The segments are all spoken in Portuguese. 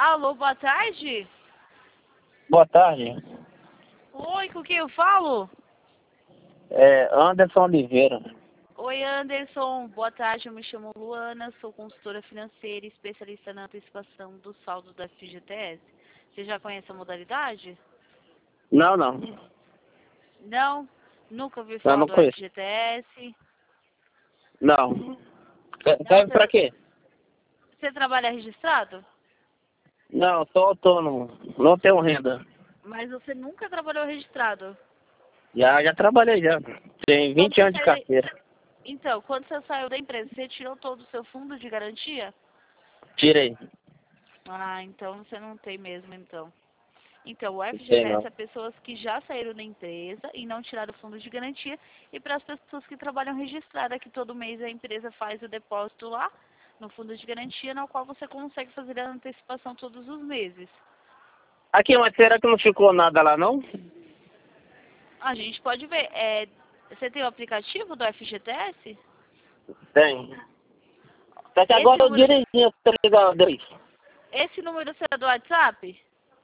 Alô, boa tarde. Boa tarde. Oi, com quem eu falo? Anderson Oliveira. Oi, Anderson. Boa tarde, eu me chamo Luana, sou consultora financeira e especialista na antecipação do saldo da FGTS. Você já conhece a modalidade? Não. Não? Nunca ouviu Eu falar não do conheço. FGTS? Não. Não, Serve pra quê? Você trabalha registrado? Não, sou autônomo. Não tenho renda. Mas você nunca trabalhou registrado? Já trabalhei já. Tem Quando 20 você anos de saiu... carteira. Então, quando você saiu da empresa, você tirou todo o seu fundo de garantia? Tirei. Ah, então você não tem mesmo, então. Então, o Não tem FGTS não. é pessoas que já saíram da empresa e não tiraram o fundo de garantia. E para as pessoas que trabalham registrada, que todo mês a empresa faz o depósito lá no fundo de garantia, no qual você consegue fazer a antecipação todos os meses. Aqui, mas será que não ficou nada lá não? A gente pode ver. Você tem o aplicativo do FGTS? Tem. Só que Esse agora eu número, direitinho, tá ligado? esse número seu é do WhatsApp?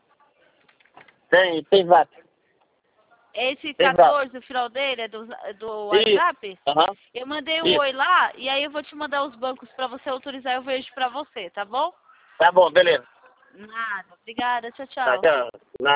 Tem vaca. Esse Tem vaca. 14, o final dele é do Isso. WhatsApp? Aham. Eu mandei um Isso. oi lá e aí eu vou te mandar os bancos para você autorizar, eu vejo para você, tá bom? Tá bom, beleza. Nada. Obrigada. Tchau, Tá, tchau. tchau.